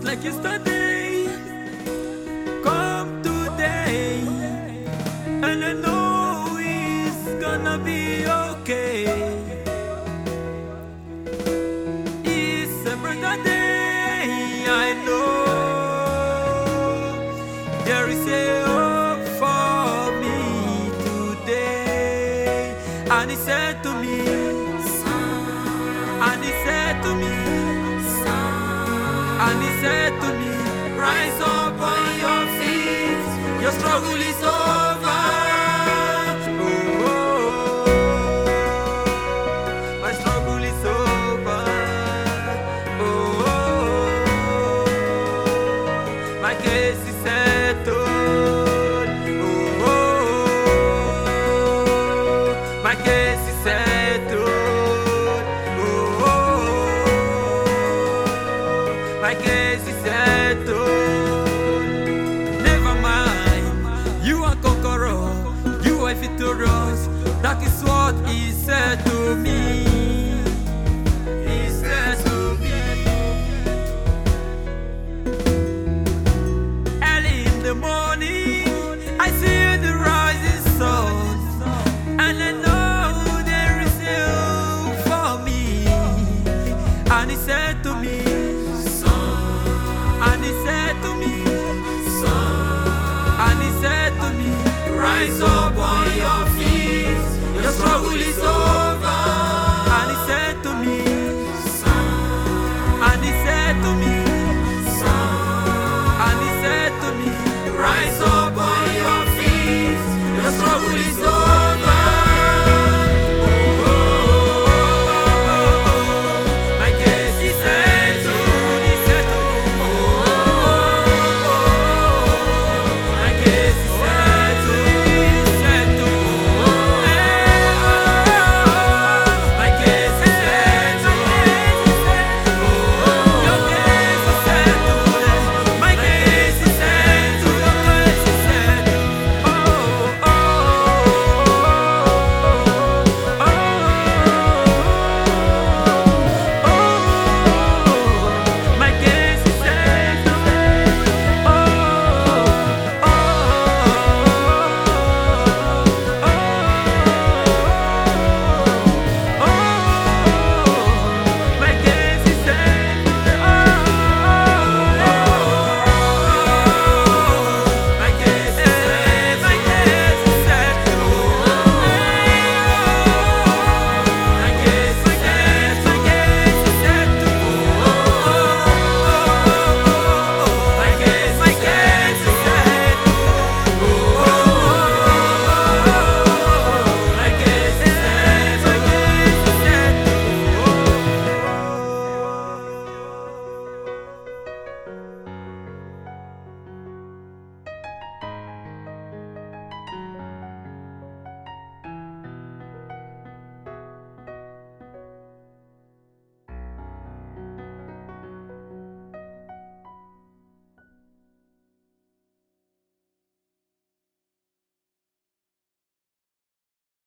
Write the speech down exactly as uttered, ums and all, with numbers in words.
like yesterday. Come today, and I know it's gonna be okay. It's a brighter day, I know. There is a hope for me today. And he said to me, and he said to me, and he said to me, rise up on your feet, your struggle is over. Oh, oh, oh. My struggle is over. Oh, oh, oh. My case is settled. Oh, oh, oh. My case is settled. Oh, oh, oh. My case is settled. Never mind, you are conqueror, you are victorious. That is what he said to me. He said to me. Early in the morning, I see the rising sun, and I know there is hope for me. And he said to me, and he said to me, and he said to me, rise up on your feet, your struggle is over. And he said to